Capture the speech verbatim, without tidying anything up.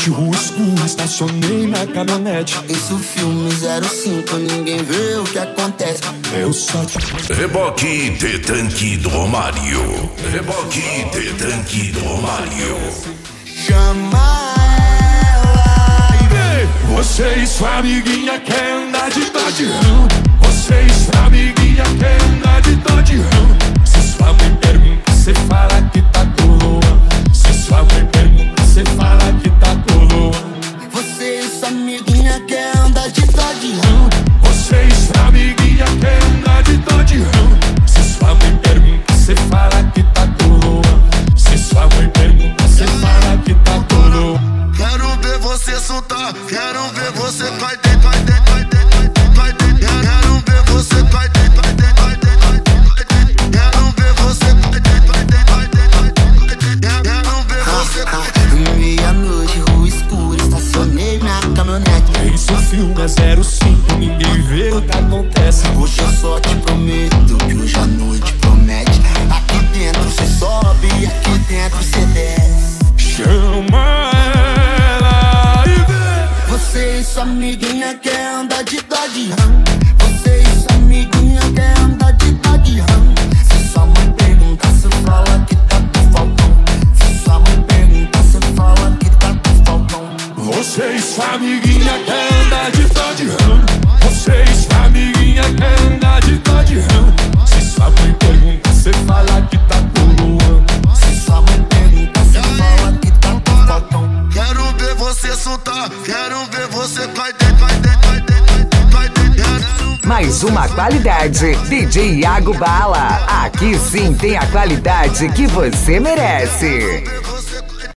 rua escura, estacionei na caminhonete. Isso filme zero cinco, ninguém vê o que acontece. Eu só te... Reboque de tanque do Romário. Reboque de tanque do Romário. Chama ela e vem. Você e sua amiguinha quer andar de Dodge Ram. Você e sua amiguinha quer andar de Dodge Ram. Se sua mãe pergunta, cê fala que tá coroa. Se sua mãe pergunta, cê fala que tá coroa. Você e sua amiguinha quer andar de Dodge Ram. Você e sua amiguinha quer andar de Dodge Ram. Se sua mãe pergunta, cê fala que tá coroa. Se sua mãe pergunta, cê fala que tá coroa. Quero ver você soltar, quero ver você vai dentro, vai dentro, vai dentro, vai dentro. Quero ver você vai dentro, vai dentro, vai dentro, vai dentro. Quero ver você vai dentro, vai dentro, vai dentro, vai dentro. Quero ver você. Meia-noite, rua escura, estacionei na caminhonete. Esse filme é zero cinco, ninguém vê o que acontece. Hoje eu só te prometo que hoje a noite promete. Aqui dentro cê sobe, aqui dentro cê desce. Chama ela e vem. Você e sua amiguinha quer andar de Dodge Ram. Você e sua amiguinha quer andar de Dodge Ram. Se sua mãe pergunta, cê fala que tá com faltão. Se sua mãe pergunta, cê fala que tá com faltão. Você e sua amiguinha quer andar de Dodge Ram. Você e sua amiguinha quer andar de Dodge Ram. Se sua mãe pergunta, cê fala que tá coroa. Se sua mãe pergunta, cê fala que tá com faltão. Quero ver você soltar, quero ver você vai dentro, vai dentro, vai dentro, vai dentro. Mais uma qualidade, D J Iago Bala. Aqui sim tem a qualidade que você merece.